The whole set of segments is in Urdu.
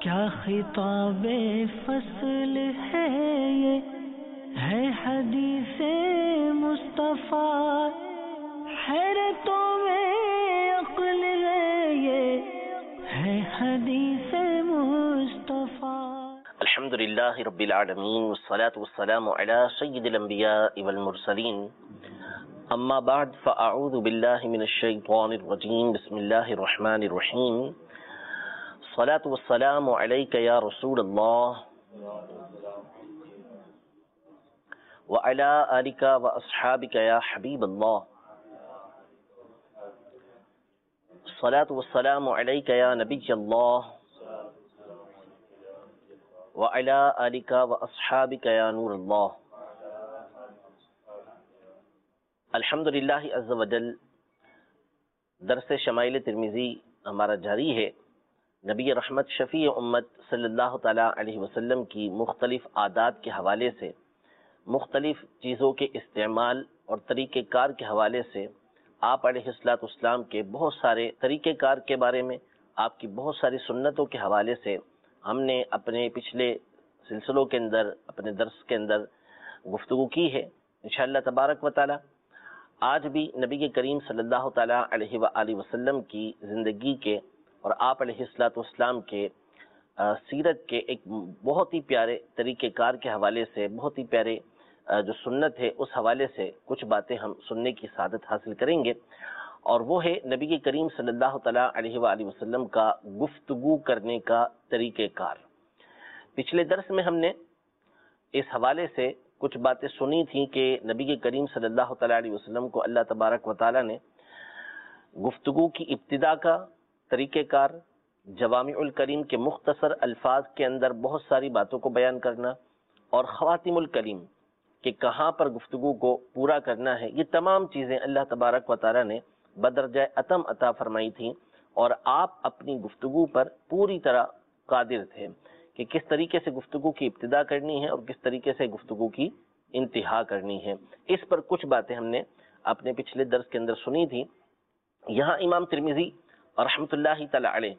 کیا خطاب فصل ہے یہ ہے حدیث مصطفیٰ، حیرتوں میں عقل ہے یہ ہے حدیث مصطفیٰ۔ الحمد للہ رب العالمین والصلاة والسلام علی سید الانبیاء والمرسلین، اما بعد فاعوذ باللہ من الشیطان الرجیم، بسم اللہ الرحمن الرحیم، الصلاة والسلام علیک یا رسول اللہ وعلی آلک واصحابک یا حبیب اللہ، الصلاة والسلام علیک یا نبی اللہ وعلی آلک واصحابک یا نور اللہ۔ الحمدللہ عز وجل، درس شمائل ترمذی ہمارا جاری ہے۔ نبی رحمت شفیع امت صلی اللہ تعالیٰ علیہ وسلم کی مختلف عادات کے حوالے سے، مختلف چیزوں کے استعمال اور طریقہ کار کے حوالے سے، آپ علیہ السلام کے بہت سارے طریقہ کار کے بارے میں، آپ کی بہت ساری سنتوں کے حوالے سے ہم نے اپنے پچھلے سلسلوں کے اندر، اپنے درس کے اندر گفتگو کی ہے۔ انشاءاللہ تبارک و تعالی آج بھی نبی کریم صلی اللہ تعالیٰ علیہ وآلہ وسلم کی زندگی کے اور آپ علیہ السلام کے سیرت کے ایک بہت ہی پیارے طریقہ کار کے حوالے سے، بہت ہی پیارے جو سنت ہے اس حوالے سے کچھ باتیں ہم سننے کی سعادت حاصل کریں گے، اور وہ ہے نبی کریم صلی اللہ تعالیٰ علیہ وآلہ وسلم کا گفتگو کرنے کا طریقہ کار۔ پچھلے درس میں ہم نے اس حوالے سے کچھ باتیں سنی تھیں کہ نبی کریم صلی اللہ تعالیٰ علیہ وسلم کو اللہ تبارک و تعالیٰ نے گفتگو کی ابتدا کا طریقہ کار، جوامع الکلیم کے مختصر الفاظ کے اندر بہت ساری باتوں کو بیان کرنا، اور خواتم الکلیم کہ کہاں پر گفتگو کو پورا کرنا ہے، یہ تمام چیزیں اللہ تبارک و تعالیٰ نے بدرجہ اتم عطا فرمائی تھیں، اور آپ اپنی گفتگو پر پوری طرح قادر تھے کہ کس طریقے سے گفتگو کی ابتدا کرنی ہے اور کس طریقے سے گفتگو کی انتہا کرنی ہے۔ اس پر کچھ باتیں ہم نے اپنے پچھلے درس کے اندر سنی تھی۔ یہاں امام ترمذی رحمۃ اللہ تعالی علیہ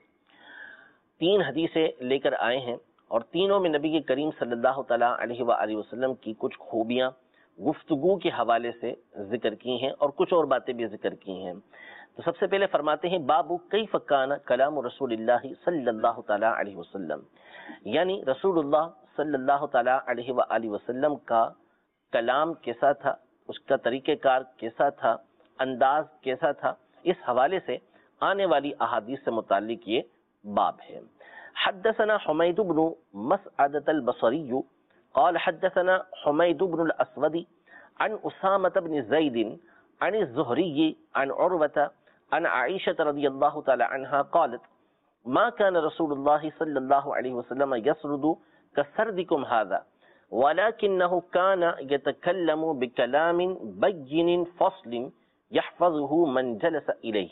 3 حدیثیں لے کر آئے ہیں، اور تینوں میں نبی کریم صلی اللہ تعالیٰ علیہ وآلہ وسلم کی کچھ خوبیاں گفتگو کے حوالے سے ذکر کی ہیں، اور کچھ اور باتیں بھی ذکر کی ہیں۔ تو سب سے پہلے فرماتے ہیں باب کیف کان کلام رسول اللہ صلی اللہ تعالیٰ علیہ وسلم، یعنی رسول اللہ صلی اللہ تعالیٰ علیہ وآلہ وسلم کا کلام کیسا تھا، اس کا طریقہ کار کیسا تھا، انداز کیسا تھا، اس حوالے سے آنے والی احادیث سے متعلق یہ باب ہے۔ حدثنا حمید بن مسعدة البصری قال حدثنا حمید بن الاسود عن اسامة بن زید عن الزہری عن عروة عن عائشة رضی اللہ تعالی عنہا قالت ما كان رسول الله صلی اللہ علیہ وسلم يسرد كسردكم هذا ولكنه كان يتكلم بكلام بين فصل يحفظه من جلس إليه،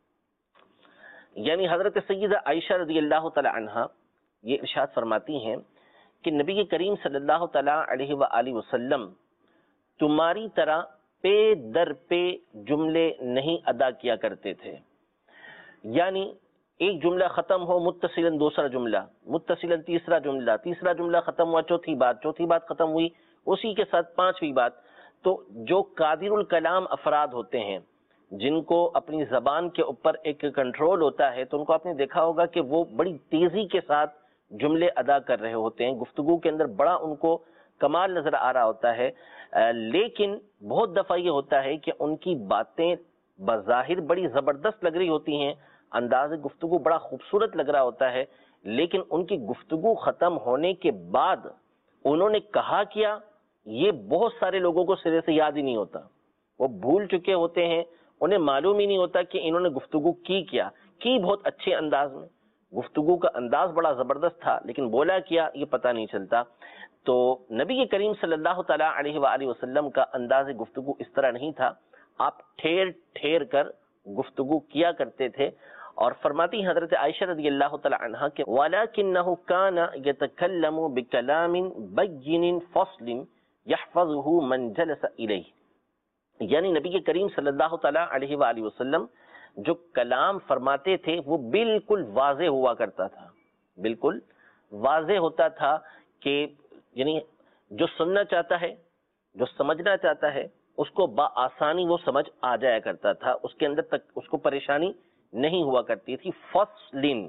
یعنی حضرت سیدہ عائشہ رضی اللہ تعالی عنہا یہ ارشاد فرماتی ہیں کہ نبی کریم صلی اللہ تعالیٰ علیہ وآلہ وسلم تمہاری طرح پے در پے جملے نہیں ادا کیا کرتے تھے، یعنی ایک جملہ ختم ہو متصلاً دوسرا جملہ، متصلاً تیسرا جملہ، تیسرا جملہ ختم ہوا چوتھی بات، چوتھی بات ختم ہوئی اسی کے ساتھ پانچویں بات۔ تو جو قادر الکلام افراد ہوتے ہیں، جن کو اپنی زبان کے اوپر ایک کنٹرول ہوتا ہے، تو ان کو آپ نے دیکھا ہوگا کہ وہ بڑی تیزی کے ساتھ جملے ادا کر رہے ہوتے ہیں، گفتگو کے اندر بڑا ان کو کمال نظر آ رہا ہوتا ہے، لیکن بہت دفعہ یہ ہوتا ہے کہ ان کی باتیں بظاہر بڑی زبردست لگ رہی ہوتی ہیں، انداز گفتگو بڑا خوبصورت لگ رہا ہوتا ہے، لیکن ان کی گفتگو ختم ہونے کے بعد انہوں نے کہا کیا یہ بہت سارے لوگوں کو سرے سے یاد ہی نہیں ہوتا، وہ بھول چکے ہوتے ہیں، انہیں معلوم ہی نہیں ہوتا کہ انہوں نے گفتگو کی کیا، کی بہت اچھے انداز میں، گفتگو کا انداز بڑا زبردست تھا، لیکن بولا کیا یہ پتہ نہیں چلتا۔ تو نبی کریم صلی اللہ تعالیٰ علیہ وآلہ وسلم کا انداز گفتگو اس طرح نہیں تھا، آپ ٹھیر ٹھیر کر گفتگو کیا کرتے تھے، اور فرماتی حضرت عائشہ رضی اللہ تعالی عنہا کہ وَلَكِنَّهُ كَانَ يَتَكَلَّمُ بِكَلَامٍ بَيِّنٍ فَصْلٍ يَحْفَظُهُ مَنْ جَلَسَ إِلَيْهِ، یعنی نبی کریم صلی اللہ تعالی علیہ وآلہ وسلم جو کلام فرماتے تھے وہ بالکل واضح ہوا کرتا تھا، بالکل واضح ہوتا تھا کہ یعنی جو سننا چاہتا ہے، جو سمجھنا چاہتا ہے، اس کو بآسانی وہ سمجھ آ جایا کرتا تھا، اس کے اندر تک اس کو پریشانی نہیں ہوا کرتی تھی۔ فصلن،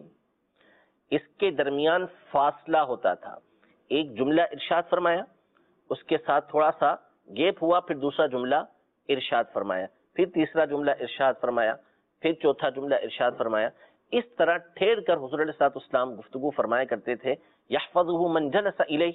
اس کے درمیان فاصلہ ہوتا تھا، ایک جملہ ارشاد فرمایا، اس کے ساتھ تھوڑا سا گیپ ہوا، پھر دوسرا جملہ ارشاد فرمایا، پھر تیسرا جملہ ارشاد فرمایا، پھر چوتھا جملہ ارشاد فرمایا۔ اس طرح ٹھہر کر حضور علیہ الصلوۃ والسلام گفتگو فرمایا کرتے تھے۔ یحفظہ من جلس الیہ،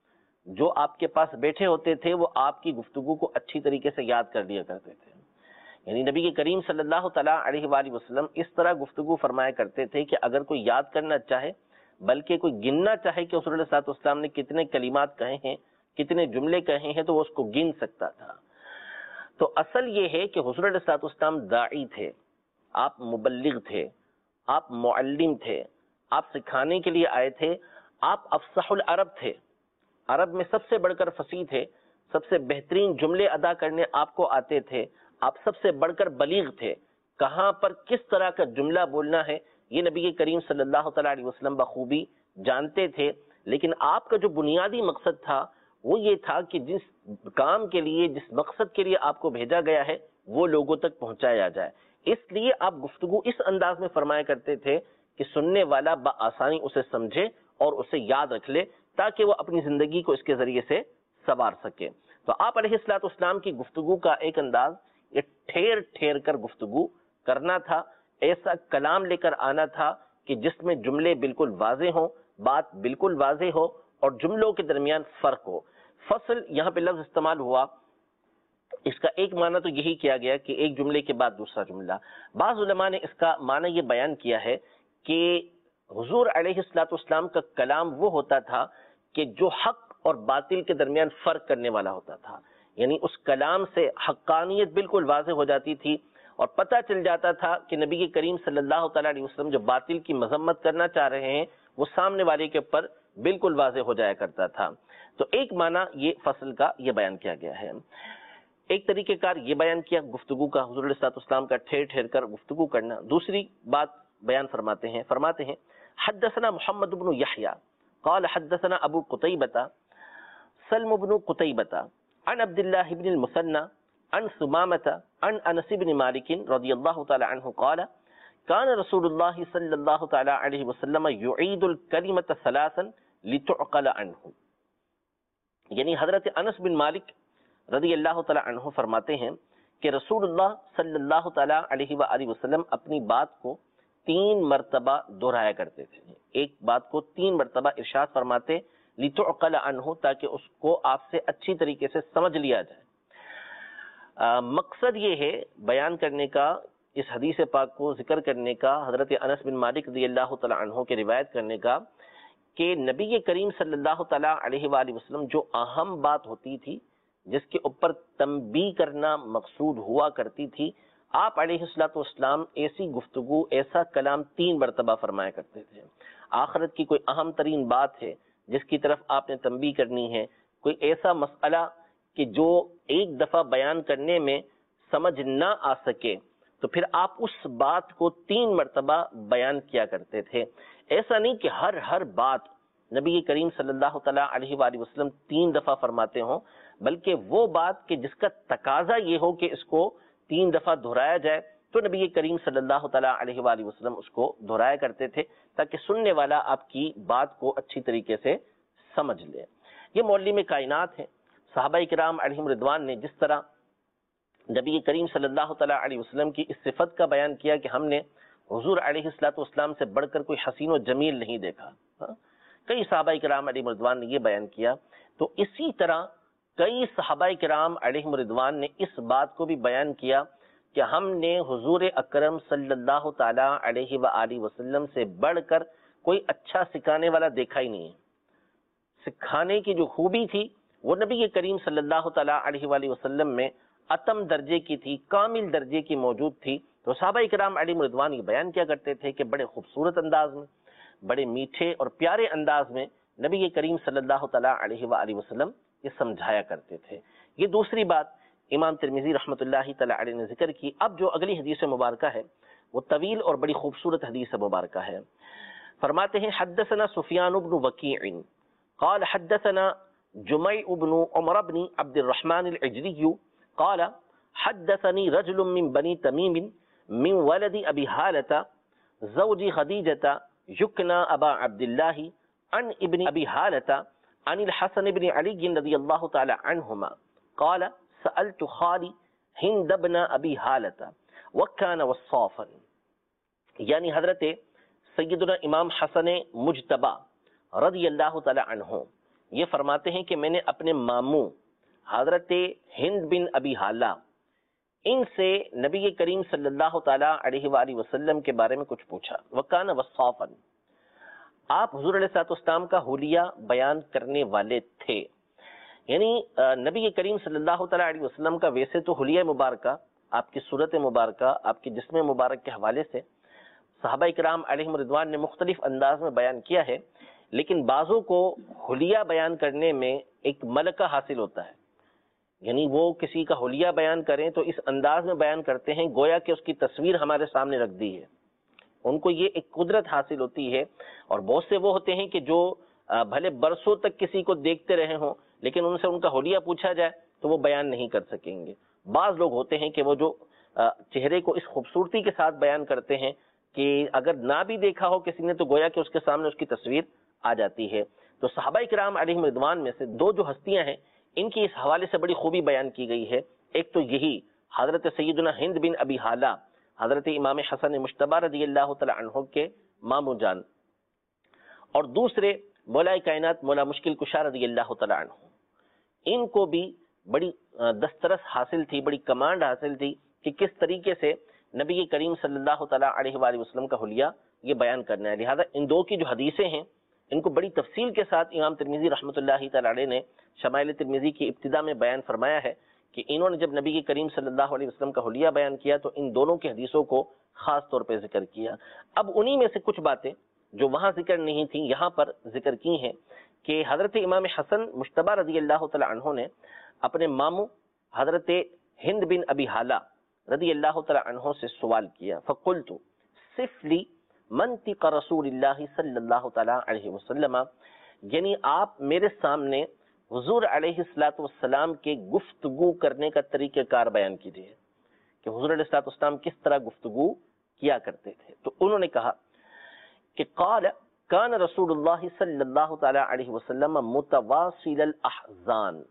جو آپ کے پاس بیٹھے ہوتے تھے وہ آپ کی گفتگو کو اچھی طریقے سے یاد کر لیا کرتے تھے۔ یعنی نبی کریم صلی اللہ تعالیٰ علیہ وآلہ وسلم اس طرح گفتگو فرمایا کرتے تھے کہ اگر کوئی یاد کرنا چاہے، بلکہ کوئی گننا چاہے کہ حضور علیہ الصلوۃ والسلام نے کتنے کلمات کہے ہیں، کتنے جملے کہے ہیں، تو وہ اس کو گن سکتا تھا۔ تو اصل یہ ہے کہ حضور علیہ الصلوۃ والسلام داعی تھے، آپ مبلغ تھے، آپ معلم تھے، آپ سکھانے کے لیے آئے تھے، آپ افصح العرب تھے، عرب میں سب سے بڑھ کر فصیح تھے، سب سے بہترین جملے ادا کرنے آپ کو آتے تھے، آپ سب سے بڑھ کر بلیغ تھے، کہاں پر کس طرح کا جملہ بولنا ہے یہ نبی کریم صلی اللہ تعالیٰ علیہ وسلم بخوبی جانتے تھے۔ لیکن آپ کا جو بنیادی مقصد تھا وہ یہ تھا کہ جس کام کے لیے، جس مقصد کے لیے آپ کو بھیجا گیا ہے وہ لوگوں تک پہنچایا جائے۔ اس لیے آپ گفتگو اس انداز میں فرمایا کرتے تھے کہ سننے والا بآسانی اسے سمجھے اور اسے یاد رکھ لے، تاکہ وہ اپنی زندگی کو اس کے ذریعے سے سنوار سکے۔ تو آپ علیہ الصلوۃ والسلام کی گفتگو کا ایک انداز یہ ٹھہر ٹھہر کر گفتگو کرنا تھا، ایسا کلام لے کر آنا تھا کہ جس میں جملے بالکل واضح ہوں، بات بالکل واضح ہو اور جملوں کے درمیان فرق ہو۔ فصل یہاں پہ لفظ استعمال ہوا، اس کا ایک معنی تو یہی کیا گیا کہ ایک جملے کے بعد دوسرا جملہ۔ بعض علماء نے اس کا معنی یہ بیان کیا ہے کہ حضور علیہ الصلوۃ والسلام کا کلام وہ ہوتا تھا کہ جو حق اور باطل کے درمیان فرق کرنے والا ہوتا تھا، یعنی اس کلام سے حقانیت بالکل واضح ہو جاتی تھی اور پتہ چل جاتا تھا کہ نبی کریم صلی اللہ تعالیٰ علیہ وسلم جو باطل کی مذمت کرنا چاہ رہے ہیں وہ سامنے والے کے اوپر بالکل واضح ہو جایا کرتا تھا۔ تو ایک معنی یہ فصل کا یہ بیان کیا گیا ہے۔ ایک طریقہ کار یہ بیان کیا گفتگو کا، حضور علیہ الصلوۃ والسلام کا ٹھہر ٹھہر کر گفتگو کرنا۔ دوسری بات بیان فرماتے ہیں حدثنا محمد بن یحییٰ قال حدثنا ابو قتیبہ سلم بن قتیبہ عن عبد اللہ بن المثنى عن ثمامة عن انس بن مالک رضی اللہ تعالی عنہ قال كان رسول اللہ صلی اللہ تعالی علیہ وسلم يعيد الكلمة ثلاثا لتعقل عنہ، یعنی حضرت انس بن مالک رضی اللہ تعالی عنہ فرماتے ہیں کہ رسول اللہ صلی اللہ تعالی علیہ وآلہ وسلم اپنی بات کو 3 مرتبہ دہرایا کرتے تھے، ایک بات کو 3 مرتبہ ارشاد فرماتے لتعقل عنہ، تاکہ اس کو آپ سے اچھی طریقے سے سمجھ لیا جائے۔ مقصد یہ ہے بیان کرنے کا، اس حدیث پاک کو ذکر کرنے کا، حضرت انس بن مالک رضی اللہ تعالی عنہ کے روایت کرنے کا، کہ نبی کریم صلی اللہ تعالی علیہ وآلہ وسلم جو اہم بات ہوتی تھی، جس کے اوپر تنبیہ کرنا مقصود ہوا کرتی تھی، آپ علیہ الصلوۃ والسلام ایسی گفتگو، ایسا کلام 3 مرتبہ فرمایا کرتے تھے۔ آخرت کی کوئی اہم ترین بات ہے جس کی طرف آپ نے تنبیہ کرنی ہے، کوئی ایسا مسئلہ کہ جو ایک دفعہ بیان کرنے میں سمجھ نہ آ سکے، تو پھر آپ اس بات کو 3 مرتبہ بیان کیا کرتے تھے۔ ایسا نہیں کہ ہر بات نبی کریم صلی اللہ تعالیٰ علیہ وآلہ وسلم 3 دفعہ فرماتے ہوں، بلکہ وہ بات کہ جس کا تقاضا یہ ہو کہ اس کو 3 دفعہ دہرایا جائے، تو نبی کریم صلی اللہ تعالیٰ علیہ وآلہ وسلم اس کو دہرایا کرتے تھے تاکہ سننے والا آپ کی بات کو اچھی طریقے سے سمجھ لے۔ یہ معلم کائنات ہے۔ صحابہ کرام علیہم رضوان نے جس طرح نبی کریم صلی اللہ تعالیٰ علیہ وسلم کی اس صفت کا بیان کیا کہ ہم نے حضور علیہ الصلوۃ والسلام سے بڑھ کر کوئی حسین و جمیل نہیں دیکھا، کئی صحابہ کرام علیہم رضوان نے یہ بیان کیا، تو اسی طرح کئی صحابہ کرام علیہم رضوان نے اس بات کو بھی بیان کیا کہ ہم نے حضور اکرم صلی اللہ تعالی علیہ وآلہ وسلم سے بڑھ کر کوئی اچھا سکھانے والا دیکھا ہی نہیں ہے۔ سکھانے کی جو خوبی تھی وہ نبی کریم صلی اللہ تعالی علیہ وآلہ وسلم میں اتم درجے کی تھی، کامل درجے کی موجود تھی۔ تو صحابہ کرام علیہم رضوان یہ بیان کیا کرتے تھے کہ بڑے خوبصورت انداز میں، بڑے میٹھے اور پیارے انداز میں نبی کریم صلی اللہ تعالی علیہ وآلہ وسلم یہ سمجھایا کرتے تھے۔ یہ دوسری بات امام ترمذی رحمۃ اللہ تعالی علیہ نے ذکر کی۔ اب جو اگلی حدیث مبارکہ ہے وہ طویل اور بڑی خوبصورت حدیث مبارکہ ہے۔ فرماتے ہیں حدثنا سفیان بن وکیع قال حدثنا جمیع بن عمر بن عبد الرحمن العجلی قال حدثني رجل من بني تميم من ولد ابي هالة زوج خديجة يكنى ابا عبد الله عن ابن ابي هالة عن الحسن بن علي رضي الله تعالى عنهما قال سألت خالي ہند بن ابی حالت وکان وصافا، یعنی حضرت سیدنا امام حسن مجتبی رضی اللہ تعالی عنہ یہ فرماتے ہیں کہ میں نے اپنے ماموں حضرت ہند بن ابی حالہ ان سے نبی کریم صلی اللہ تعالی علیہ وآلہ وسلم کے بارے میں کچھ پوچھا۔ وکان وصافا، آپ حضور علیہ السلام کا حلیہ بیان کرنے والے تھے، یعنی نبی کریم صلی اللہ تعالیٰ علیہ وسلم کا ویسے تو حلیہ مبارکہ آپ کی صورت مبارکہ آپ کے جسم مبارک کے حوالے سے صحابہ کرام علیہم رضوان نے مختلف انداز میں بیان کیا ہے، لیکن بعضوں کو حلیہ بیان کرنے میں ایک ملکہ حاصل ہوتا ہے، یعنی وہ کسی کا حلیہ بیان کریں تو اس انداز میں بیان کرتے ہیں گویا کہ اس کی تصویر ہمارے سامنے رکھ دی ہے، ان کو یہ ایک قدرت حاصل ہوتی ہے۔ اور بہت سے وہ ہوتے ہیں کہ جو بھلے برسوں تک کسی کو دیکھتے رہے ہوں لیکن ان سے ان کا حلیہ پوچھا جائے تو وہ بیان نہیں کر سکیں گے۔ بعض لوگ ہوتے ہیں کہ وہ جو چہرے کو اس خوبصورتی کے ساتھ بیان کرتے ہیں کہ اگر نہ بھی دیکھا ہو کسی نے تو گویا کہ اس کے سامنے اس کی تصویر آ جاتی ہے۔ تو صحابہ کرام علیہم رضوان میں سے دو جو ہستیاں ہیں ان کی اس حوالے سے بڑی خوبی بیان کی گئی ہے۔ ایک تو یہی حضرت سیدنا ہند بن ابی حالہ حضرت امام حسن مجتبی رضی اللہ تعالی عنہ کے ماموں جان، اور دوسرے مولا کائنات مولا مشکل کشا رضی اللہ تعالی عنہ، ان کو بھی بڑی دسترس حاصل تھی، بڑی کمانڈ حاصل تھی کہ کس طریقے سے نبی کریم صلی اللہ تعالیٰ علیہ وآلہ وسلم کا حلیہ یہ بیان کرنا ہے۔ لہذا ان دو کی جو حدیثیں ہیں ان کو بڑی تفصیل کے ساتھ امام ترمذی رحمۃ اللہ تعالیٰ علیہ نے شمائل ترمذی کی ابتدا میں بیان فرمایا ہے کہ انہوں نے جب نبی کریم صلی اللہ علیہ وسلم کا حلیہ بیان کیا تو ان دونوں کی حدیثوں کو خاص طور پہ ذکر کیا۔ اب انہی میں سے کچھ باتیں جو وہاں ذکر نہیں تھیں یہاں پر ذکر کی ہیں کہ حضرت امام حسن مجتبی رضی اللہ تعالی عنہ نے اپنے ماموں حضرت ہند بن ابی حالہ رضی اللہ تعالی عنہ سے سوال کیا، فقلت صف لی منطق رسول اللہ صلی اللہ تعالی علیہ وسلم، یعنی آپ میرے سامنے حضور علیہ الصلوۃ والسلام کے گفتگو کرنے کا طریقہ کار بیان کیجیے کہ حضور علیہ الصلوۃ والسلام کس طرح گفتگو کیا کرتے تھے۔ تو انہوں نے کہا کہ قال کان رسول اللہ صلی اللہ تعالی علیہ وسلم متواصل الاحزان،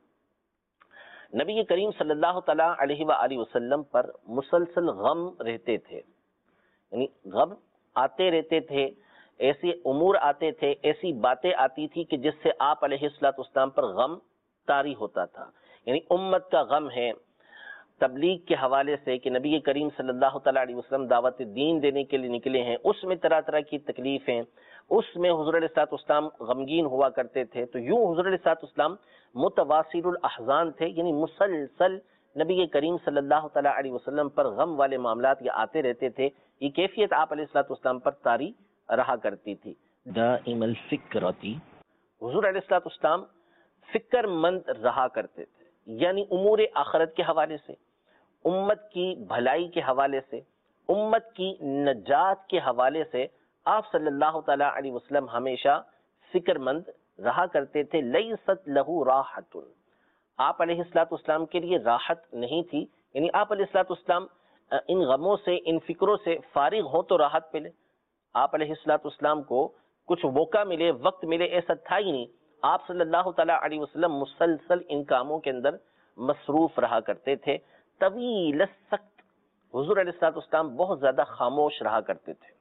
نبی کریم صلی اللہ تعالی علیہ وآلہ وسلم پر مسلسل غم رہتے تھے، یعنی غم آتے رہتے تھے، ایسے امور آتے تھے، ایسی باتیں آتی تھی کہ جس سے آپ علیہ الصلوۃ والسلام پر غم طاری ہوتا تھا، یعنی امت کا غم ہے تبلیغ کے حوالے سے کہ نبی کریم صلی اللہ تعالیٰ علیہ وسلم دعوت دین دینے کے لیے نکلے ہیں، اس میں طرح طرح کی تکلیفیں، اس میں حضور علیہ الصلوۃ والسلام غمگین ہوا کرتے تھے۔ تو یوں حضور علیہ الصلوۃ والسلام متواصل الاحزان تھے، یعنی مسلسل نبی کریم صلی اللہ تعالیٰ علیہ وسلم پر غم والے معاملات یہ آتے رہتے تھے، یہ کیفیت آپ علیہ الصلوۃ والسلام پر طاری رہا کرتی تھی۔ دائم الفکرتی، حضور علیہ الصلوۃ والسلام فکر مند رہا کرتے تھے، یعنی امور آخرت کے حوالے سے، امت کی بھلائی کے حوالے سے، امت کی نجات کے حوالے سے آپ صلی اللہ تعالیٰ علیہ وسلم ہمیشہ فکر مند رہا کرتے تھے۔ لیست لہ راحت، آپ علیہ الصلوۃ والسلام کے لیے راحت نہیں تھی، یعنی آپ علیہ الصلوۃ والسلام ان غموں سے ان فکروں سے فارغ ہوں تو راحت ملے، آپ علیہ الصلوۃ والسلام کو کچھ موقع ملے، وقت ملے، ایسا تھا ہی نہیں۔ آپ صلی اللہ تعالیٰ علیہ وسلم مسلسل ان کاموں کے اندر مصروف رہا کرتے تھے۔ طویل السکت، حضور علیہ الصلوۃ والسلام بہت زیادہ خاموش رہا کرتے تھے۔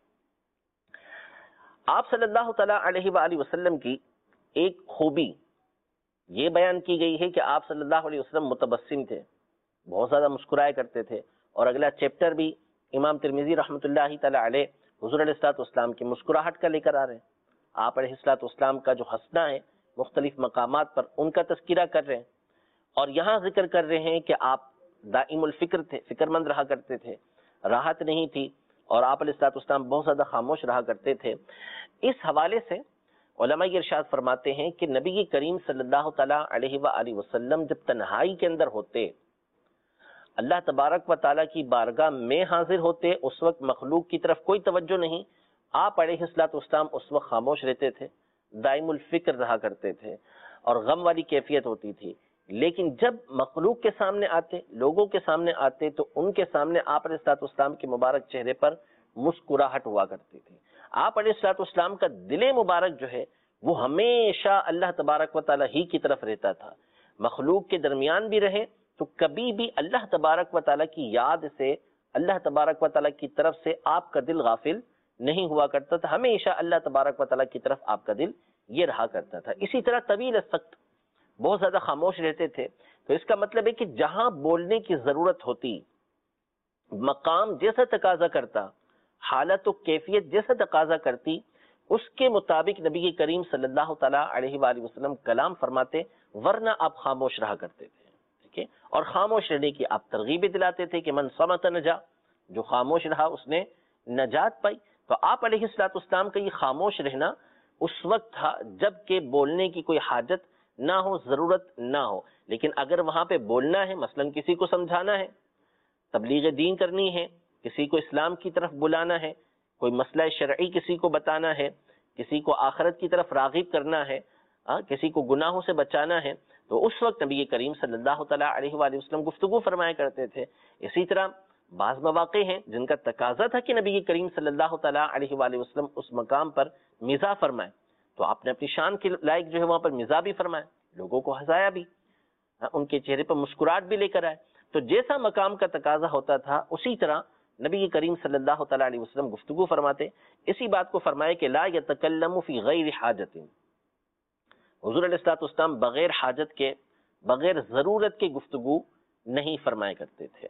آپ صلی اللہ تعالیٰ علیہ وآلہ وسلم کی ایک خوبی یہ بیان کی گئی ہے کہ آپ صلی اللہ علیہ وسلم متبسم تھے، بہت زیادہ مسکرایا کرتے تھے، اور اگلا چیپٹر بھی امام ترمذی رحمۃ اللہ تعالیٰ علیہ حضور علیہ الصلوۃ والسلام کی مسکراہٹ کا لے کر آ رہے ہیں، آپ علیہ الصلوۃ والسلام کا جو ہنسنا ہے مختلف مقامات پر ان کا تذکرہ کر رہے ہیں، اور یہاں ذکر کر رہے ہیں کہ آپ دائم الفکر تھے، فکر مند رہا کرتے تھے، راحت نہیں تھی، اور آپ علیہ الصلوۃ والسلام بہت زیادہ خاموش رہا کرتے تھے۔ اس حوالے سے علماء یہ ارشاد فرماتے ہیں کہ نبی کریم صلی اللہ تعالیٰ علیہ وآلہ وسلم جب تنہائی کے اندر ہوتے، اللہ تبارک و تعالیٰ کی بارگاہ میں حاضر ہوتے، اس وقت مخلوق کی طرف کوئی توجہ نہیں، آپ علیہ الصلوۃ والسلام اس وقت خاموش رہتے تھے، دائم الفکر رہا کرتے تھے اور غم والی کیفیت ہوتی تھی، لیکن جب مخلوق کے سامنے آتے، لوگوں کے سامنے آتے، تو ان کے سامنے آپ علیہ الصلوۃ والسلام کے مبارک چہرے پر مسکراہٹ ہوا کرتی تھی۔ آپ علیہ الصلوۃ والسلام کا دل مبارک جو ہے وہ ہمیشہ اللہ تبارک و تعالیٰ ہی کی طرف رہتا تھا، مخلوق کے درمیان بھی رہے تو کبھی بھی اللہ تبارک و تعالیٰ کی یاد سے، اللہ تبارک و تعالیٰ کی طرف سے آپ کا دل غافل نہیں ہوا کرتا تھا، ہمیشہ اللہ تبارک و تعالیٰ کی طرف آپ کا دل یہ رہا کرتا تھا۔ اسی طرح طویل السکت، بہت زیادہ خاموش رہتے تھے، تو اس کا مطلب ہے کہ جہاں بولنے کی ضرورت ہوتی، مقام جیسا تقاضا کرتا، حالت و کیفیت جیسا تقاضا کرتی، اس کے مطابق نبی کریم صلی اللہ تعالیٰ علیہ وآلہ وسلم کلام فرماتے، ورنہ آپ خاموش رہا کرتے تھے، ٹھیک ہے؟ اور خاموش رہنے کی آپ ترغیب دلاتے تھے کہ من صمت نجا، جو خاموش رہا اس نے نجات پائی۔ تو آپ علیہ الصلوۃ والسلام کا یہ خاموش رہنا اس وقت تھا جب کہ بولنے کی کوئی حاجت نہ ہو، ضرورت نہ ہو، لیکن اگر وہاں پہ بولنا ہے، مثلا کسی کو سمجھانا ہے، تبلیغ دین کرنی ہے، کسی کو اسلام کی طرف بلانا ہے، کوئی مسئلہ شرعی کسی کو بتانا ہے، کسی کو آخرت کی طرف راغب کرنا ہے، کسی کو گناہوں سے بچانا ہے، تو اس وقت نبی کریم صلی اللہ تعالیٰ علیہ وآلہ وسلم گفتگو فرمایا کرتے تھے۔ اسی طرح بعض مواقع ہیں جن کا تقاضا تھا کہ نبی کریم صلی اللہ تعالیٰ علیہ وآلہ وسلم اس مقام پر مزاح فرمائے، تو آپ نے اپنی شان کے لائق جو ہے وہاں پر مزاح بھی فرمایا، لوگوں کو ہنسایا بھی، ان کے چہرے پر مسکراہٹ بھی لے کر آئے۔ تو جیسا مقام کا تقاضا ہوتا تھا اسی طرح نبی کریم صلی اللہ تعالیٰ علیہ وسلم گفتگو فرماتے۔ اسی بات کو فرمائے کہ لا یتکلم فی غیر حاجت، حضور علیہ الصلوۃ والسلام بغیر حاجت کے، بغیر ضرورت کے گفتگو نہیں فرمایا کرتے تھے۔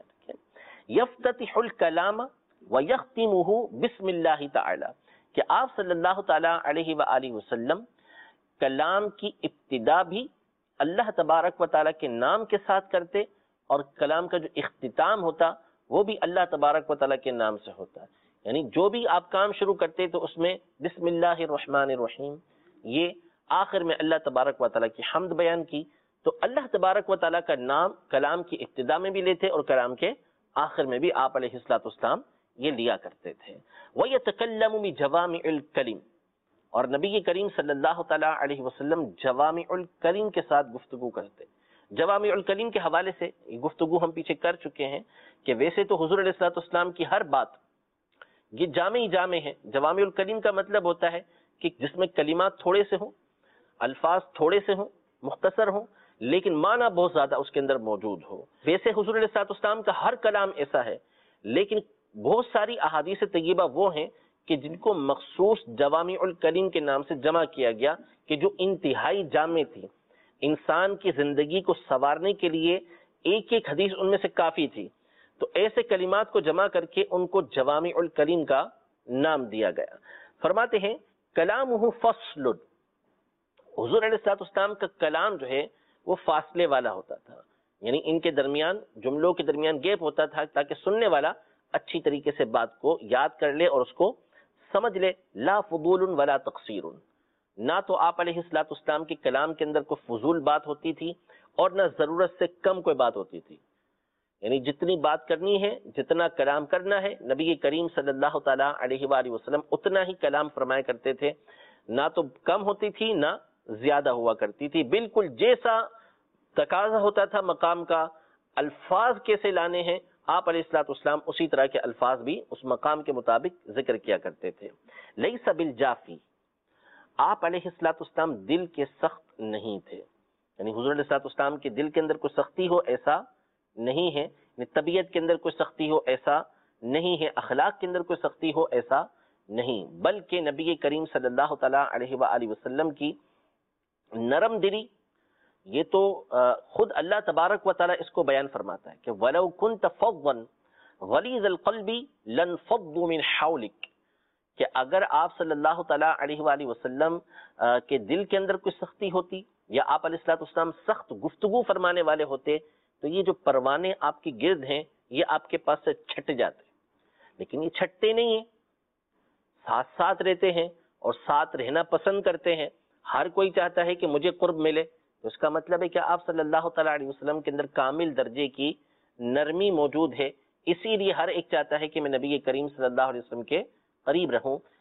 یفتتح الکلام ویختمہ بسم اللہ تعالی، کہ آپ صلی اللہ تعالیٰ علیہ وآلہ وسلم کلام کی ابتدا بھی اللہ تبارک و تعالیٰ کے نام کے ساتھ کرتے، اور کلام کا جو اختتام ہوتا وہ بھی اللہ تبارک و تعالیٰ کے نام سے ہوتا ہے، یعنی جو بھی آپ کام شروع کرتے تو اس میں بسم اللہ الرحمن الرحیم، یہ آخر میں اللہ تبارک و تعالیٰ کی حمد بیان کی، تو اللہ تبارک و تعالیٰ کا نام کلام کی ابتدا میں بھی لیتے اور کلام کے آخر میں بھی آپ علیہ الصلوۃ والسلام یہ لیا کرتے تھے۔ وَيَتَكَلَّمُ بِجَوَامِعِ الْكَلِمِ، اور نبی کریم صلی اللہ تعالیٰ علیہ وسلم جوامع الکلم کے ساتھ گفتگو کرتے۔ جوامع الکلم کے حوالے سے گفتگو ہم پیچھے کر چکے ہیں کہ ویسے تو حضور علیہ الصلوۃ والسلام کی ہر بات یہ جامع ہے۔ جوامع الکلم کا مطلب ہوتا ہے کہ جس میں کلمات تھوڑے سے ہوں، الفاظ تھوڑے سے ہوں، مختصر ہوں، لیکن معنی بہت زیادہ اس کے اندر موجود ہو۔ ویسے حضور علیہ الصلوۃ والسلام کا ہر کلام ایسا ہے، لیکن بہت ساری احادیث طیبہ وہ ہیں کہ جن کو مخصوص جوامع الکلم کے نام سے جمع کیا گیا، کہ جو انتہائی جامع تھی، انسان کی زندگی کو سنوارنے کے لیے ایک ایک حدیث ان میں سے کافی تھی، تو ایسے کلمات کو جمع کر کے ان کو جوامع الکلم کا نام دیا گیا۔ فرماتے ہیں کلامہ فصل، حضور علیہ الصلوۃ والسلام کا کلام جو ہے وہ فاصلے والا ہوتا تھا، یعنی ان کے درمیان، جملوں کے درمیان گیپ ہوتا تھا تاکہ سننے والا اچھی طریقے سے بات کو یاد کر لے اور اس کو سمجھ لے۔ لا فضول ولا تقصیر، نہ تو آپ علیہ الصلوۃ والسلام کے کلام کے اندر کوئی فضول بات ہوتی تھی اور نہ ضرورت سے کم کوئی بات ہوتی تھی، یعنی جتنی بات کرنی ہے، جتنا کلام کرنا ہے، نبی کریم صلی اللہ تعالیٰ علیہ وآلہ وسلم اتنا ہی کلام فرمایا کرتے تھے، نہ تو کم ہوتی تھی نہ زیادہ ہوا کرتی تھی، بالکل جیسا تقاضا ہوتا تھا مقام کا، الفاظ کیسے لانے ہیں، آپ علیہ الصلوۃ والسلام اسی طرح کے الفاظ بھی اس مقام کے مطابق ذکر کیا کرتے تھے۔ لیس بالجافی، آپ علیہ الصلوۃ والسلام دل کے سخت نہیں تھے، یعنی حضور علیہ الصلوۃ والسلام کے دل کے اندر کوئی سختی ہو ایسا نہیں ہے، یعنی طبیعت کے اندر کوئی سختی ہو ایسا نہیں ہے، اخلاق کے اندر کوئی سختی ہو ایسا نہیں، بلکہ نبی کریم صلی اللہ تعالیٰ علیہ وآلہ وسلم کی نرم دلی، یہ تو خود اللہ تبارک و تعالیٰ اس کو بیان فرماتا ہے کہ وَلَوْ كُنْتَ فَضًّا غَلِيظَ الْقَلْبِ لَانفَضُّوا مِنْ حَوْلِكَ، کہ اگر آپ صلی اللہ تعالیٰ علیہ وآلہ وسلم کے دل کے اندر کوئی سختی ہوتی، یا آپ علیہ الصلوۃ والسلام سخت گفتگو فرمانے والے ہوتے، تو یہ جو پروانے آپ کے گرد ہیں یہ آپ کے پاس سے چھٹ جاتے، لیکن یہ چھٹتے نہیں ہیں، ساتھ ساتھ رہتے ہیں اور ساتھ رہنا پسند کرتے ہیں۔ ہر کوئی چاہتا ہے کہ مجھے قرب ملے، تو اس کا مطلب ہے کہ آپ صلی اللہ تعالیٰ علیہ وسلم کے اندر کامل درجے کی نرمی موجود ہے، اسی لیے ہر ایک چاہتا ہے کہ میں نبی کریم صلی اللہ علیہ وسلم کے قریب رہوں۔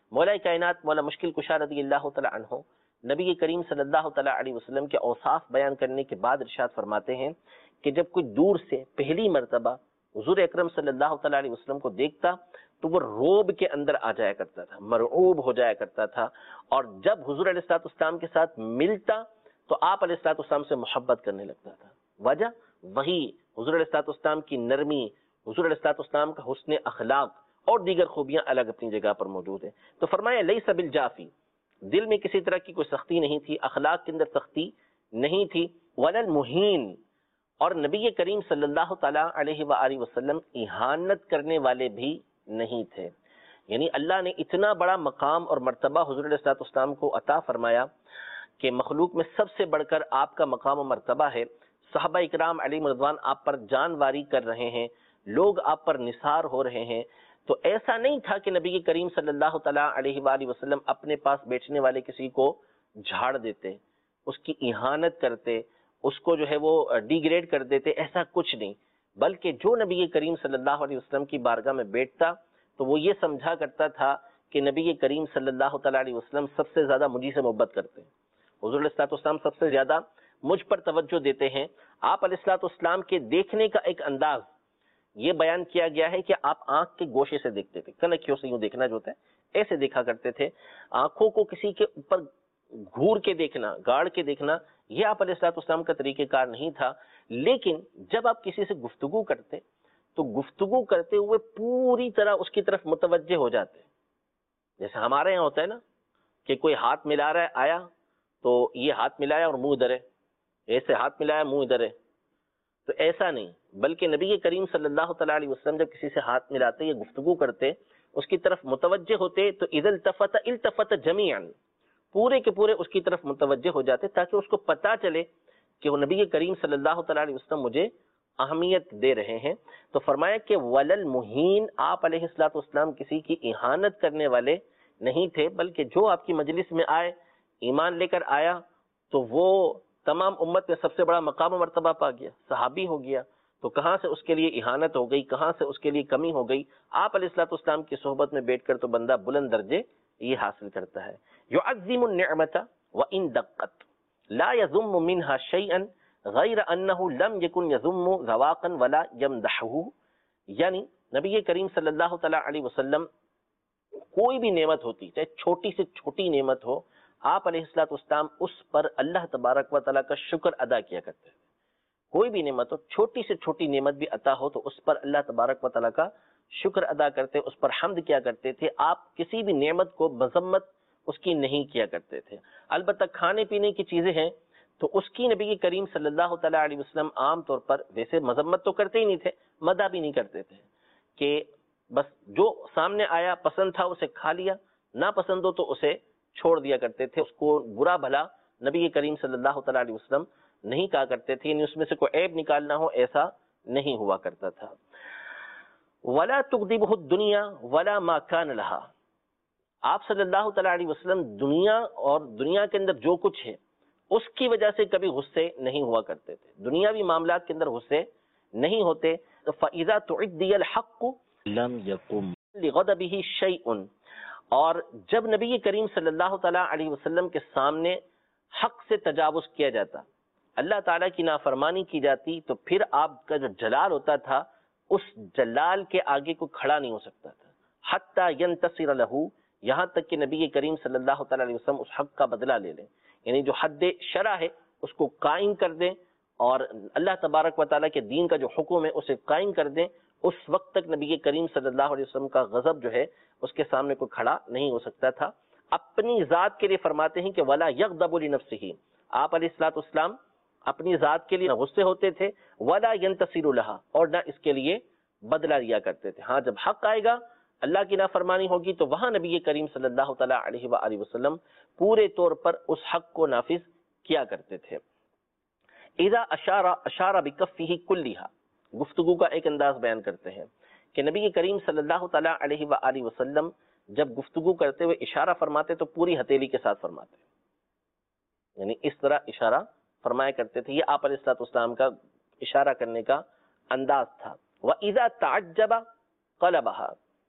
مولا کائنات مولا مشکل کشا رضی اللہ تعالی عنہ نبی کریم صلی اللہ تعالی علیہ وسلم کے اوصاف بیان کرنے کے بعد ارشاد فرماتے ہیں کہ جب کوئی دور سے پہلی مرتبہ حضور اکرم صلی اللہ تعالی علیہ وسلم کو دیکھتا تو وہ روب کے اندر آ جایا کرتا تھا، مرعوب ہو جایا کرتا تھا، اور جب حضور علیہ الصلوۃ والسلام کے ساتھ ملتا تو آپ علیہ الصلوۃ والسلام سے محبت کرنے لگتا تھا۔ وجہ وہی حضور علیہ الصلوۃ والسلام کی نرمی، حضور علیہ الصلوۃ والسلام کا حسن اخلاق اور دیگر خوبیاں الگ اپنی جگہ پر موجود ہیں۔ تو فرمایا لیس بالجافی، دل میں کسی طرح کی کوئی سختی نہیں تھی، اخلاق کے اندر سختی نہیں تھی، ولا المہین، اور نبی کریم صلی اللہ تعالی علیہ وآلہ وسلم اہانت کرنے والے بھی نہیں تھے۔ یعنی اللہ نے اتنا بڑا مقام اور مرتبہ حضور علیہ الصلوۃ والسلام کو عطا فرمایا کہ مخلوق میں سب سے بڑھ کر آپ کا مقام و مرتبہ ہے۔ صحابہ اکرام علیہ رضوان آپ پر جان واری کر رہے ہیں، لوگ آپ پر نثار ہو رہے ہیں، تو ایسا نہیں تھا کہ نبی کریم صلی اللہ تعالی علیہ وآلہ وسلم اپنے پاس بیٹھنے والے کسی کو جھاڑ دیتے، اس کی اہانت کرتے، اس کو جو ہے وہ ڈیگریڈ کر دیتے، ایسا کچھ نہیں، بلکہ جو نبی کریم صلی اللہ علیہ وسلم کی بارگاہ میں بیٹھتا تو وہ یہ سمجھا کرتا تھا کہ نبی کریم صلی اللہ تعالی علیہ وسلم سب سے زیادہ مجھے سے محبت کرتے ہیں، حضور علیہ الصلوۃ والسلام سب سے زیادہ مجھ پر توجہ دیتے ہیں۔ آپ علیہ الصلوۃ والسلام کے دیکھنے کا ایک انداز یہ بیان کیا گیا ہے کہ آپ آنکھ کے گوشے سے دیکھتے تھے، کنکھیوں سے یوں دیکھنا جو ہوتا ہے ایسے دیکھا کرتے تھے، آنکھوں کو کسی کے اوپر گھور کے دیکھنا، گاڑ کے دیکھنا، یہ آپ علیہ الصلوۃ والسلام کا طریقہ کار نہیں تھا۔ لیکن جب آپ کسی سے گفتگو کرتے تو گفتگو کرتے ہوئے پوری طرح اس کی طرف متوجہ ہو جاتے، جیسے ہمارے یہاں ہوتا ہے نا کہ کوئی ہاتھ ملا رہا ہے، آیا تو یہ ہاتھ ملایا اور منہ ادھر ہے، ایسے ہاتھ ملایا منہ ادھر ہے، تو ایسا نہیں، بلکہ نبی کریم صلی اللہ تعالی علیہ وسلم جب کسی سے ہاتھ ملاتے یا گفتگو کرتے اس کی طرف متوجہ ہوتے تو اذا التفت جمیعا، پورے کے پورے اس کی طرف متوجہ ہو جاتے تاکہ اس کو پتا چلے کہ وہ نبی کریم صلی اللہ تعالی علیہ وسلم مجھے اہمیت دے رہے ہیں۔ تو فرمایا کہ ولل مہین، آپ علیہ الصلوۃ والسلام کسی کی اہانت کرنے والے نہیں تھے، بلکہ جو آپ کی مجلس میں آئے، ایمان لے کر آیا تو وہ تمام امت میں سب سے بڑا مقام و مرتبہ پا گیا، صحابی ہو گیا، تو کہاں سے اس کے لیے اہانت ہو گئی، کہاں سے اس کے لیے کمی ہو گئی۔ آپ علیہ الصلوۃ والسلام کی صحبت میں بیٹھ کر تو بندہ بلند درجے یہ حاصل کرتا ہے۔ يعظم النعمة وإن دقت لا يذم منها شيئا غير أنه لم يكن يذم ذواقا ولا يمدحه، یعنی نبی کریم صلی اللہ تعالی علیہ وسلم کوئی بھی نعمت ہوتی، چاہے چھوٹی سے چھوٹی نعمت ہو، آپ علیہ الصلوۃ والسلام اس پر اللہ تبارک و تعالیٰ کا شکر ادا کیا کرتے ہیں۔ کوئی بھی نعمت ہو، چھوٹی سے چھوٹی نعمت بھی عطا ہو تو اس پر اللہ تبارک و تعالیٰ کا شکر ادا کرتے، اس پر حمد کیا کرتے تھے۔ آپ کسی بھی نعمت کو مذمت اس کی نہیں کیا کرتے تھے۔ البتہ کھانے پینے کی چیزیں ہیں تو اس کی نبی کریم صلی اللہ تعالی علیہ وسلم عام طور پر ویسے مذمت تو کرتے ہی نہیں تھے، مدح بھی نہیں کرتے تھے، کہ بس جو سامنے آیا پسند تھا اسے کھا لیا، نہ پسند ہو تو اسے چھوڑ دیا کرتے تھے، اس کو برا بھلا نبی کریم صلی اللہ تعالی علیہ وسلم نہیں کہا کرتے تھے، یعنی اس میں سے کوئی عیب نکالنا ہو ایسا نہیں ہوا کرتا تھا۔ ولا تغضبہ الدنیا ولا ما کان لہا، آپ صلی اللہ تعالی علیہ وسلم دنیا اور دنیا کے اندر جو کچھ ہے اس کی وجہ سے کبھی غصے نہیں ہوا کرتے تھے، دنیاوی معاملات کے اندر غصے نہیں ہوتے۔ فَإِذَا تُعِدِّيَ الْحَقُّ لم يقم لِغَضَبِهِ شَيْءٌ، اور جب نبی کریم صلی اللہ تعالی علیہ وسلم کے سامنے حق سے تجاوز کیا جاتا، اللہ تعالیٰ کی نافرمانی کی جاتی، تو پھر آپ کا جو جلال ہوتا تھا اس جلال کے آگے کوئی کھڑا نہیں ہو سکتا تھا، حتیٰ ينتصر لہ، یہاں تک کہ نبی کریم صلی اللہ تعالی علیہ وسلم اس حق کا بدلہ لے لیں، یعنی جو حد شرع ہے اس کو قائم کر دیں اور اللہ تبارک و تعالیٰ کے دین کا جو حکم ہے اسے قائم کر دیں، اس وقت تک نبی کریم صلی اللہ علیہ وسلم کا غضب جو ہے اس کے سامنے کوئی کھڑا نہیں ہو سکتا تھا۔ اپنی ذات کے لیے فرماتے ہیں کہ ولا یغضب لنفسہ، آپ علیہ الصلوۃ والسلام اپنی ذات کے لیے نہ غصے ہوتے تھے، ولا ینتصر لہا، اور نہ اس کے لیے بدلہ لیا کرتے تھے۔ ہاں جب حق آئے گا، اللہ کی نافرمانی ہوگی، تو وہاں نبی کریم صلی اللہ تعالی علیہ وآلہ وسلم پورے طور پر اس حق کو نافذ کیا کرتے تھے۔ اذا اشار بکفہ کلھا، گفتگو کا ایک انداز بیان کرتے ہیں کہ نبی کریم صلی اللہ تعالی علیہ وآلہ وسلم جب گفتگو کرتے ہوئے اشارہ فرماتے تو پوری ہتھیلی کے ساتھ فرماتے، یعنی اس طرح اشارہ فرمایا کرتے تھے، یہ آپ علیہ الصلوۃ والسلام کا اشارہ کرنے کا انداز تھا۔ وَإِذَا تَعَجَّبَ قَلَبَهَا،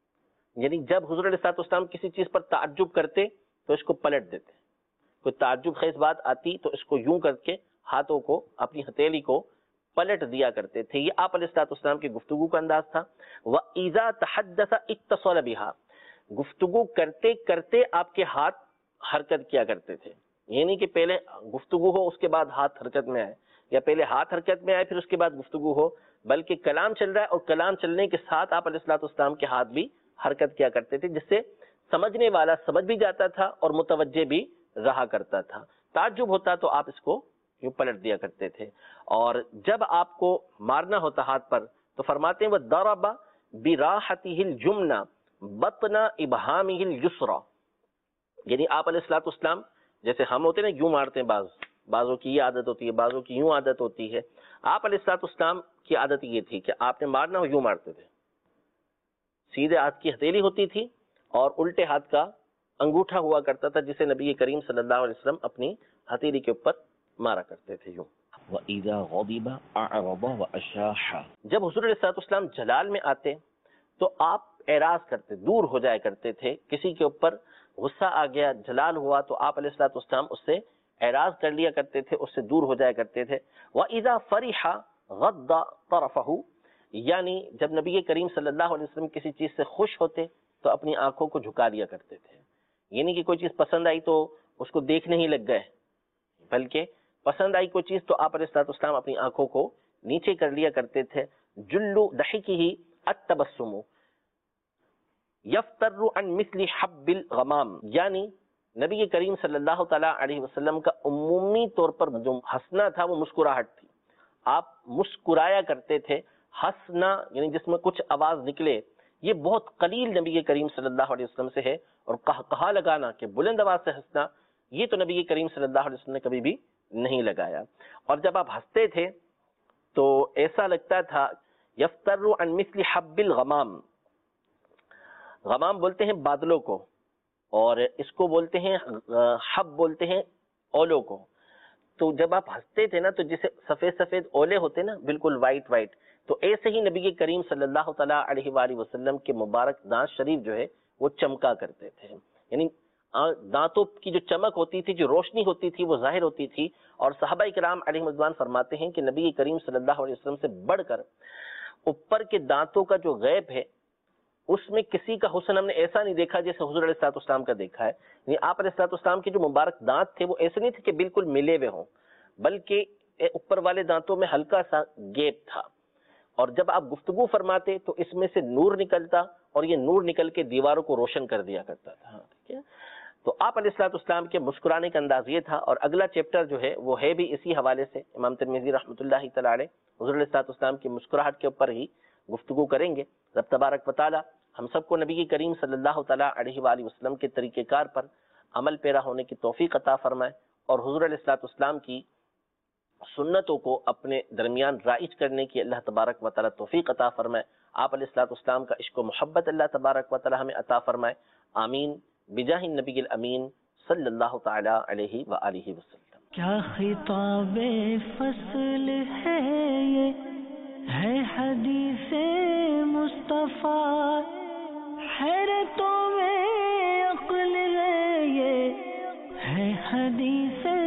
یعنی جب حضور علیہ الصلوۃ والسلام کسی چیز پر تعجب کرتے تو اس کو پلٹ دیتے، کوئی تعجب خیز بات آتی تو اس کو یوں کر کے ہاتھوں کو، اپنی ہتھیلی کو پلٹ دیا کرتے تھے. یہ آپ علیہ الصلوۃ والسلام کی گفتگو کا انداز تھا. وَإِذَا تَحَدَّثَ اِتَّصَلَ بِهَا، گفتگو کرتے کرتے آپ کے ہاتھ حرکت کیا کرتے تھے. یہ نہیں کہ پہلے گفتگو ہو اس کے بعد ہاتھ حرکت میں آئے، یا پہلے ہاتھ حرکت میں آئے پھر اس کے بعد گفتگو ہو، بلکہ کلام چل رہا ہے اور کلام چلنے کے ساتھ آپ علیہ الصلوۃ والسلام کے ہاتھ بھی حرکت کیا کرتے تھے، جس سے سمجھنے والا سمجھ بھی جاتا تھا اور متوجہ بھی رہا کرتا تھا. تعجب ہوتا تو آپ اس کو یوں پلٹ دیا کرتے تھے. اور جب آپ کو مارنا ہوتا ہاتھ پر تو فرماتے ہیں وَضَرَبَ بِرَاحَتِهِ الْجُمْنَ بَطْنَ إِبْهَامِهِ الْيُسْرَى، یعنی آپ علیہ الصلوۃ والسلام جیسے ہم ہوتے ہیں نا یوں مارتے ہیں، بعضوں کی یہ عادت ہوتی ہے، بعضوں کی یوں عادت ہوتی ہے. آپ علیہ الصلوۃ والسلام کی عادت یہ تھی کہ آپ نے مارنا ہو یوں مارتے تھے، سیدھے ہاتھ کی ہتھیلی ہوتی تھی اور الٹے ہاتھ کا انگوٹھا ہوا کرتا تھا جسے نبی کریم صلی اللہ علیہ وسلم اپنی ہتھیلی کے اوپر مارا کرتے تھے یوں. وَإِذَا غَضِبَ أَعْرَضَ وَأَشَاحَ، جب حضور علیہ الصلوۃ والسلام جلال میں آتے تو آپ اعراض کرتے، دور ہو جایا کرتے تھے. کسی کے اوپر غصہ آ گیا، جلال ہوا تو آپ علیہ الصلوۃ والسلام اس سے اعراض کر لیا کرتے تھے، اس سے دور ہو جایا کرتے تھے. وَإِذَا فَرِحَ غَضَّ طَرَفَهُ، یعنی جب نبی کریم صلی اللہ علیہ وسلم کسی چیز سے خوش ہوتے تو اپنی آنکھوں کو جھکا لیا کرتے تھے. یعنی کہ کوئی چیز پسند آئی تو اس کو دیکھنے ہی لگ گئے، بلکہ پسند آئی کوئی چیز تو آپ علیہ الصلوۃ والسلام اپنی آنکھوں کو نیچے کر لیا کرتے تھے. جُلُّ ضَحِكِهِ التَّبَسُّمُ یفتر عن مثل حب الغمام، یعنی نبی کریم صلی اللہ تعالیٰ علیہ وسلم کا عمومی طور پر جو ہنسنا تھا وہ مسکراہٹ تھی. آپ مسکرایا کرتے تھے. ہنسنا یعنی جس میں کچھ آواز نکلے یہ بہت قلیل نبی کریم صلی اللہ علیہ وسلم سے ہے. اور قہقہا لگانا کہ بلند آواز سے ہنسنا یہ تو نبی کریم صلی اللہ علیہ وسلم نے کبھی بھی نہیں لگایا. اور جب آپ ہنستے تھے تو ایسا لگتا تھا یفتر عن مثل حب الغمام، غمام بولتے ہیں بادلوں کو اور اس کو بولتے ہیں حب بولتے ہیں اولوں کو. تو جب آپ ہنستے تھے نا تو جسے سفید سفید اولے ہوتے نا بالکل وائٹ وائٹ، تو ایسے ہی نبی کریم صلی اللہ تعالیٰ علیہ وآلہ وسلم کے مبارک دانت شریف جو ہے وہ چمکا کرتے تھے. یعنی دانتوں کی جو چمک ہوتی تھی، جو روشنی ہوتی تھی وہ ظاہر ہوتی تھی. اور صحابہ کرام علیہ رضوان فرماتے ہیں کہ نبی کریم صلی اللہ علیہ وسلم سے بڑھ کر اوپر کے دانتوں کا جو غیب ہے اس میں کسی کا حسن ہم نے ایسا نہیں دیکھا جیسے حضور علیہ الصلوۃ والسلام کا دیکھا ہے. یعنی آپ علیہ الصلوۃ والسلام کے جو مبارک دانت تھے وہ ایسے نہیں تھے کہ بالکل ملے ہوئے ہوں، بلکہ اوپر والے دانتوں میں ہلکا سا گیپ تھا. اور جب آپ گفتگو فرماتے تو اس میں سے نور نکلتا اور یہ نور نکل کے دیواروں کو روشن کر دیا کرتا تھا. ٹھیک ہے، تو آپ علیہ الصلوۃ والسلام کے مسکرانے کا انداز یہ تھا. اور اگلا چیپٹر جو ہے وہ ہے بھی اسی حوالے سے، امام ترمذی رحمۃ اللہ تعالی علیہ حضور علیہ الصلوۃ والسلام کی مسکراہٹ کے اوپر ہی گفتگو کریں گے. رب تبارک و تعالی ہم سب کو نبی کریم صلی اللہ تعالیٰ علیہ وآلہ وسلم کے طریقہ کار پر عمل پیرا ہونے کی توفیق عطا فرمائے اور حضور علیہ الصلوۃ والسلام کی سنتوں کو اپنے درمیان رائج کرنے کی اللہ تبارک و تعالیٰ توفیق عطا فرمائے. آپ علیہ الصلوۃ والسلام کا عشق و محبت اللہ تبارک و تعالیٰ ہمیں عطا فرمائے. آمین بجاہ النبی الامین صلی اللہ تعالیٰ علیہ وآلہ وسلم. کیا خطاب فصل ہے یہ ہے حدیث مصطفیٰ، حیرتوں میں عقل ہے یہ ہے حدیث